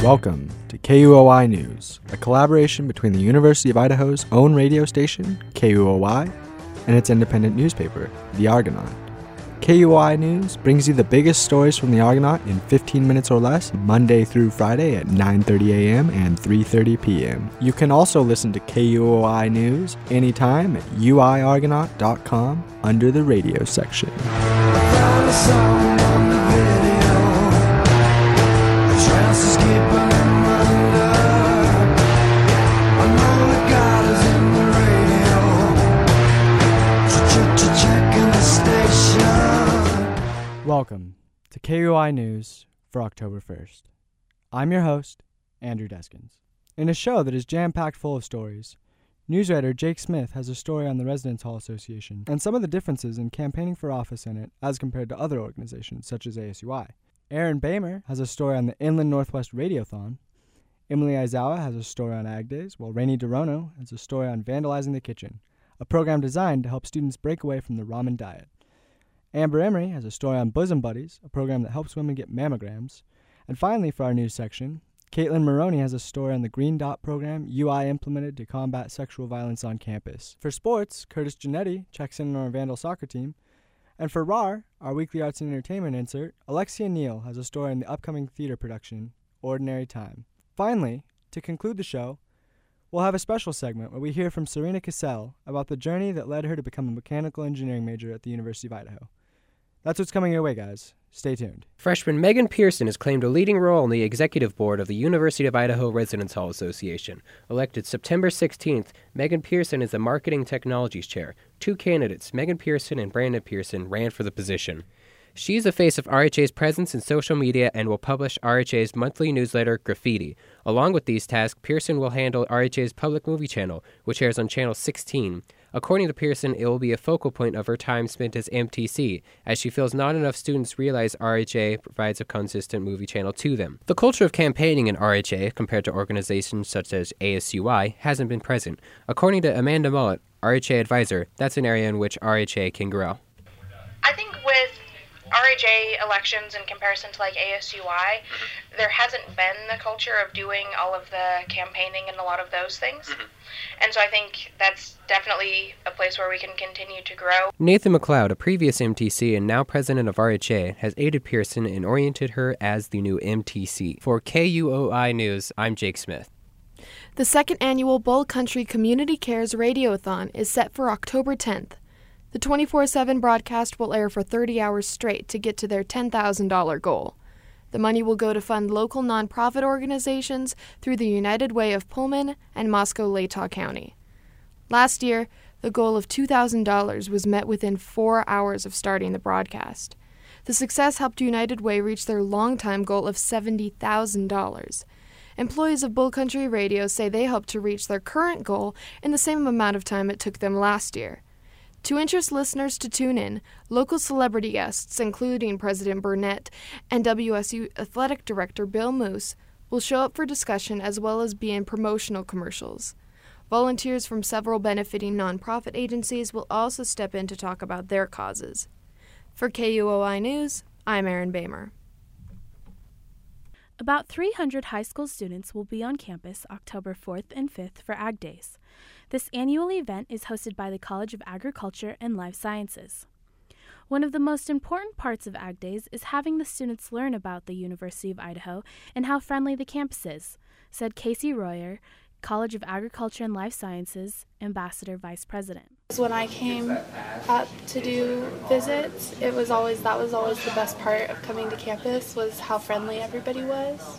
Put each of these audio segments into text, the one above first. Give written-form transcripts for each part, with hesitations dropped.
Welcome to KUOI News, a collaboration between the University of Idaho's own radio station, KUOI, and its independent newspaper, The Argonaut. KUOI News brings you the biggest stories from The Argonaut in 15 minutes or less, Monday through Friday at 9:30 a.m. and 3:30 p.m. You can also listen to KUOI News anytime at uiargonaut.com under the radio section. Welcome to KUOI News for October 1st. I'm your host, Andrew Deskins. In a show that is jam-packed full of stories, newswriter Jake Smith has a story on the Residence Hall Association and some of the differences in campaigning for office in it as compared to other organizations such as ASUI. Aaron Bamer has a story on the Inland Northwest Radiothon. Emily Aizawa has a story on Ag Days, while Rainey DeRono has a story on Vandalizing the Kitchen, a program designed to help students break away from the ramen diet. Amber Emery has a story on Bosom Buddies, a program that helps women get mammograms. And finally, for our news section, Caitlin Maroney has a story on the Green Dot program UI implemented to combat sexual violence on campus. For sports, Curtis Giannetti checks in on our Vandal soccer team. And for RAR, our weekly arts and entertainment insert, Alexia Neal has a story on the upcoming theater production, Ordinary Time. Finally, to conclude the show, we'll have a special segment where we hear from Serena Cassell about the journey that led her to become a mechanical engineering major at the University of Idaho. That's what's coming your way, guys. Stay tuned. Freshman Megan Pearson has claimed a leading role in the executive board of the University of Idaho Residence Hall Association. Elected September 16th, Megan Pearson is the Marketing Technologies Chair. Two candidates, Megan Pearson and Brandon Pearson, ran for the position. She's the face of RHA's presence in social media and will publish RHA's monthly newsletter, Graffiti. Along with these tasks, Pearson will handle RHA's public movie channel, which airs on Channel 16. According to Pearson, it will be a focal point of her time spent as MTC, as she feels not enough students realize RHA provides a consistent movie channel to them. The culture of campaigning in RHA, compared to organizations such as ASUI, hasn't been present. According to Amanda Mullett, RHA advisor, that's an area in which RHA can grow. I think with RHA elections in comparison to like ASUI, there hasn't been the culture of doing all of the campaigning and a lot of those things. And so I think that's definitely a place where we can continue to grow. Nathan McLeod, a previous MTC and now president of RHA, has aided Pearson and oriented her as the new MTC. For KUOI News, I'm Jake Smith. The second annual Bull Country Community Cares Radiothon is set for October 10th. The 24/7 broadcast will air for 30 hours straight to get to their $10,000 goal. The money will go to fund local nonprofit organizations through the United Way of Pullman and Moscow-Latah County. Last year, the goal of $2,000 was met within 4 hours of starting the broadcast. The success helped United Way reach their longtime goal of $70,000. Employees of Bull Country Radio say they hope to reach their current goal in the same amount of time it took them last year. To interest listeners to tune in, local celebrity guests, including President Burnett and WSU Athletic Director Bill Moose, will show up for discussion as well as be in promotional commercials. Volunteers from several benefiting nonprofit agencies will also step in to talk about their causes. For KUOI News, I'm Aaron Bamer. About 300 high school students will be on campus October 4th and 5th for Ag Days. This annual event is hosted by the College of Agriculture and Life Sciences. One of the most important parts of Ag Days is having the students learn about the University of Idaho and how friendly the campus is, said Casey Royer, College of Agriculture and Life Sciences Ambassador Vice President. When I came up to do visits, that was always the best part of coming to campus, was how friendly everybody was.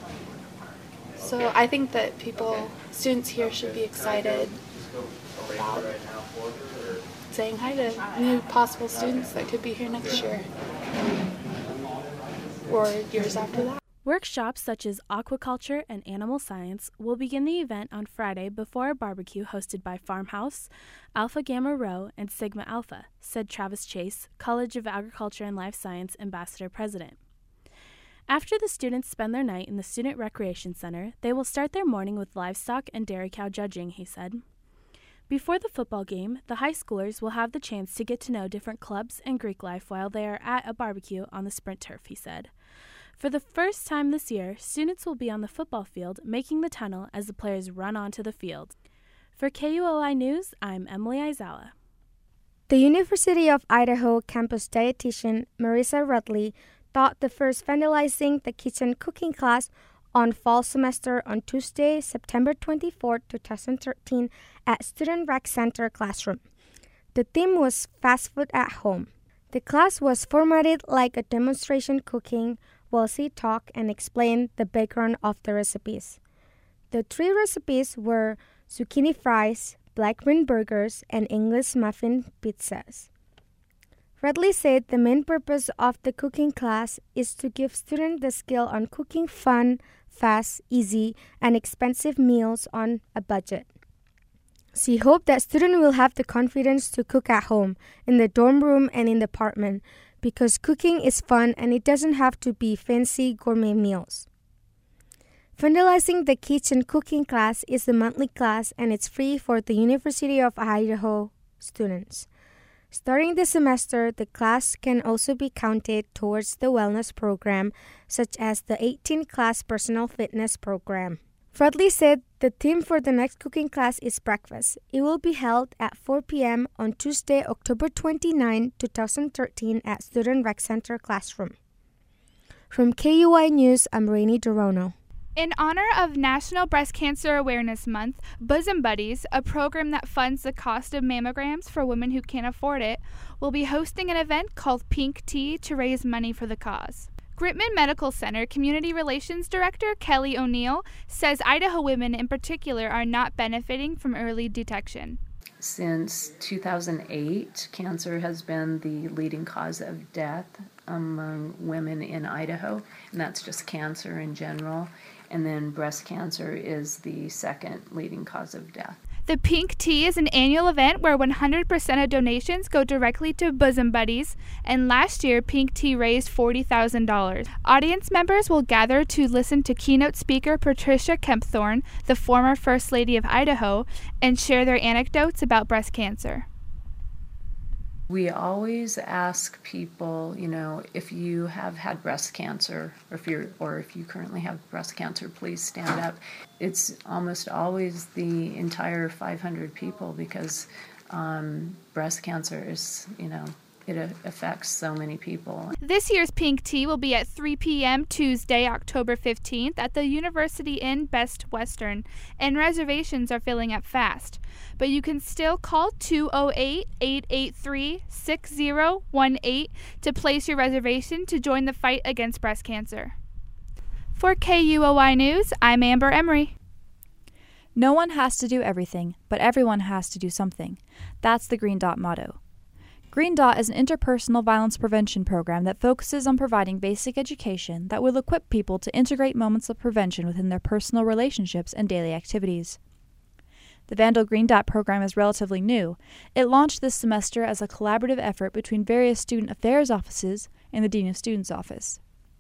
So I think that students here should be excited about saying hi to new possible students that could be here next year or years after that. Workshops such as aquaculture and animal science will begin the event on Friday before a barbecue hosted by Farmhouse, Alpha Gamma Rho, and Sigma Alpha, said Travis Chase, College of Agriculture and Life Science Ambassador President. After the students spend their night in the Student Recreation Center, they will start their morning with livestock and dairy cow judging, he said. Before the football game, the high schoolers will have the chance to get to know different clubs and Greek life while they are at a barbecue on the Sprint turf, he said. For the first time this year, students will be on the football field making the tunnel as the players run onto the field. For KUOI News, I'm Emily Aizawa. The University of Idaho campus dietitian Marissa Rudley taught the first Vandalizing the Kitchen cooking class on fall semester on Tuesday, September 24, 2013 at Student Rec Center classroom. The theme was Fast Food at Home. The class was formatted like a demonstration cooking while she talked and explained the background of the recipes. The 3 recipes were zucchini fries, black bean burgers, and English muffin pizzas. Radley said the main purpose of the cooking class is to give students the skill on cooking fun, fast, easy, and expensive meals on a budget. She hoped that students will have the confidence to cook at home, in the dorm room, and in the apartment, because cooking is fun and it doesn't have to be fancy gourmet meals. Vandalizing the Kitchen cooking class is a monthly class and it's free for the University of Idaho students. Starting this semester, the class can also be counted towards the wellness program, such as the 18-class personal fitness program. Fredley said the theme for the next cooking class is breakfast. It will be held at 4 p.m. on Tuesday, October 29, 2013 at Student Rec Center classroom. From KUI News, I'm Rainey Dorono. In honor of National Breast Cancer Awareness Month, Bosom Buddies, a program that funds the cost of mammograms for women who can't afford it, will be hosting an event called Pink Tea to raise money for the cause. Gritman Medical Center Community Relations Director Kelly O'Neill says Idaho women in particular are not benefiting from early detection. Since 2008, cancer has been the leading cause of death among women in Idaho, and that's just cancer in general. And then breast cancer is the second leading cause of death. The Pink Tea is an annual event where 100% of donations go directly to Bosom Buddies, and last year Pink Tea raised $40,000. Audience members will gather to listen to keynote speaker Patricia Kempthorne, the former First Lady of Idaho, and share their anecdotes about breast cancer. We always ask people, if you have had breast cancer, or if you currently have breast cancer, please stand up. It's almost always the entire 500 people because breast cancer is, it affects so many people. This year's Pink Tea will be at 3 p.m. Tuesday, October 15th at the University Inn Best Western, and reservations are filling up fast. But you can still call 208-883-6018 to place your reservation to join the fight against breast cancer. For KUOI News, I'm Amber Emery. No one has to do everything, but everyone has to do something. That's the Green Dot motto. Green Dot is an interpersonal violence prevention program that focuses on providing basic education that will equip people to integrate moments of prevention within their personal relationships and daily activities. The Vandal Green Dot program is relatively new. It launched this semester as a collaborative effort between various student affairs offices and the Dean of Students office.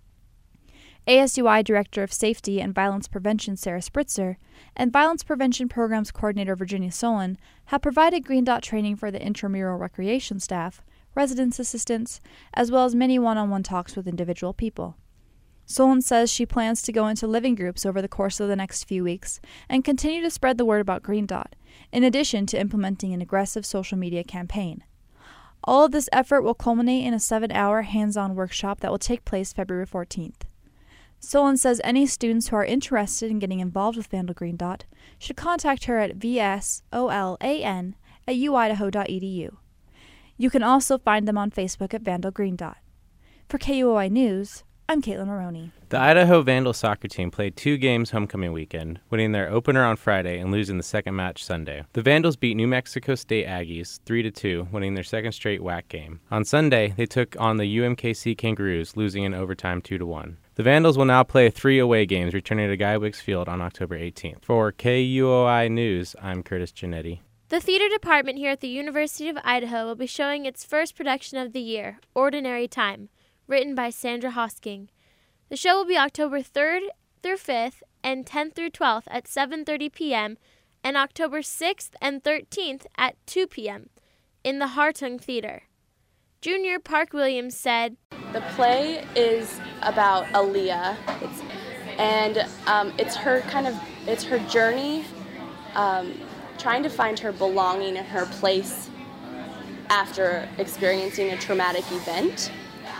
ASUI Director of Safety and Violence Prevention Sarah Spritzer and Violence Prevention Programs Coordinator Virginia Solon have provided Green Dot training for the intramural recreation staff, residence assistants, as well as many one-on-one talks with individual people. Solon says she plans to go into living groups over the course of the next few weeks and continue to spread the word about Green Dot, in addition to implementing an aggressive social media campaign. All of this effort will culminate in a 7-hour hands-on workshop that will take place February 14th. Solon says any students who are interested in getting involved with Vandal Green Dot should contact her at vsolan@uidaho.edu. You can also find them on Facebook at Vandal Green Dot. For KUOI News, I'm Caitlin Maroney. The Idaho Vandal soccer team played 2 games homecoming weekend, winning their opener on Friday and losing the second match Sunday. The Vandals beat New Mexico State Aggies 3-2, winning their second straight WAC game. On Sunday, they took on the UMKC Kangaroos, losing in overtime 2-1. The Vandals will now play 3 away games, returning to Guy Wicks Field on October 18th. For KUOI News, I'm Curtis Giannetti. The theater department here at the University of Idaho will be showing its first production of the year, Ordinary Time, written by Sandra Hosking. The show will be October 3rd through 5th and 10th through 12th at 7:30 p.m. and October 6th and 13th at 2 p.m. in the Hartung Theater. Junior Park Williams said, "The play is about Aaliyah, it's her journey, trying to find her belonging and her place after experiencing a traumatic event.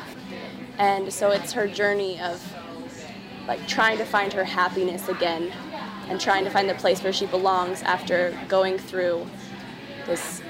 And so it's her journey of like trying to find her happiness again and trying to find the place where she belongs after going through this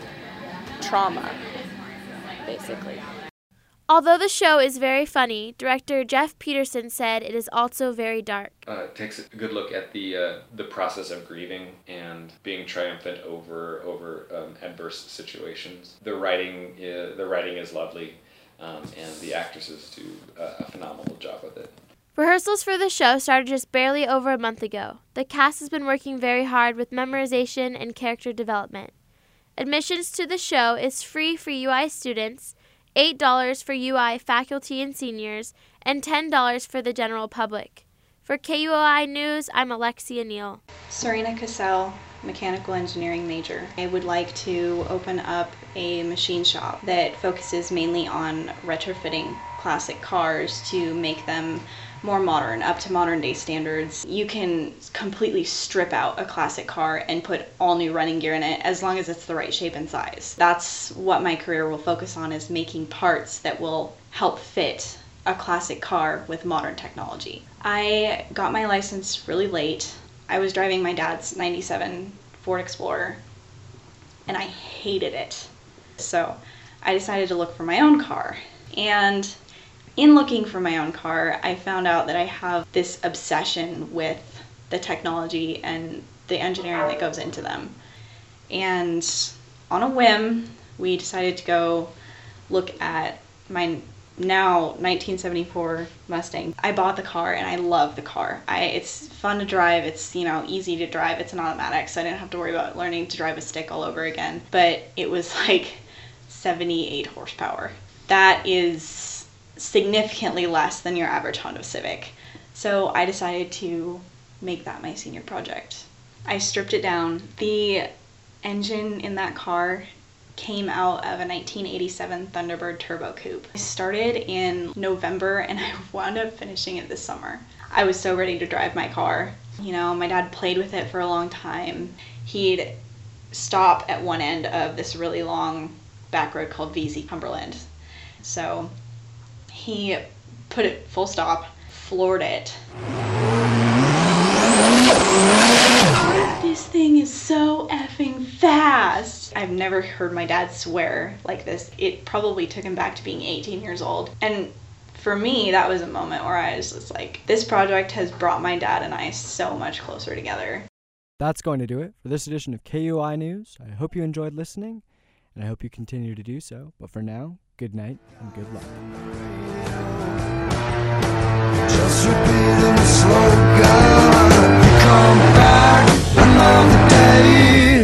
trauma, basically." Although the show is very funny, director Jeff Peterson said it is also very dark. It takes a good look at the process of grieving and being triumphant over adverse situations. The writing is lovely, and the actresses do a phenomenal job with it. Rehearsals for the show started just barely over a month ago. The cast has been working very hard with memorization and character development. Admissions to the show is free for UI students, $8 for UI faculty and seniors, and $10 for the general public. For KUOI News, I'm Alexia Neal. Serena Cassell, mechanical engineering major. I would like to open up a machine shop that focuses mainly on retrofitting classic cars to make them more modern, up to modern day standards. You can completely strip out a classic car and put all new running gear in it as long as it's the right shape and size. That's what my career will focus on, is making parts that will help fit a classic car with modern technology. I got my license really late. I was driving my dad's 97 Ford Explorer and I hated it. So I decided to look for my own car. And in looking for my own car, I found out that I have this obsession with the technology and the engineering that goes into them. And on a whim, we decided to go look at my now 1974 Mustang. I bought the car and I love the car. It's fun to drive, it's easy to drive, it's an automatic, so I didn't have to worry about learning to drive a stick all over again. But it was like 78 horsepower. That is significantly less than your average Honda Civic. So I decided to make that my senior project. I stripped it down. The engine in that car came out of a 1987 Thunderbird Turbo Coupe. I started in November and I wound up finishing it this summer. I was so ready to drive my car. My dad played with it for a long time. He'd stop at one end of this really long back road called VZ Cumberland. So he put it full stop, floored it. This thing is so effing fast. I've never heard my dad swear like this. It probably took him back to being 18 years old. And for me, that was a moment where I was just like, this project has brought my dad and I so much closer together. That's going to do it for this edition of KUOI News. I hope you enjoyed listening, and I hope you continue to do so. But for now, good night and good luck. Just repeating the slogan, you come back another day.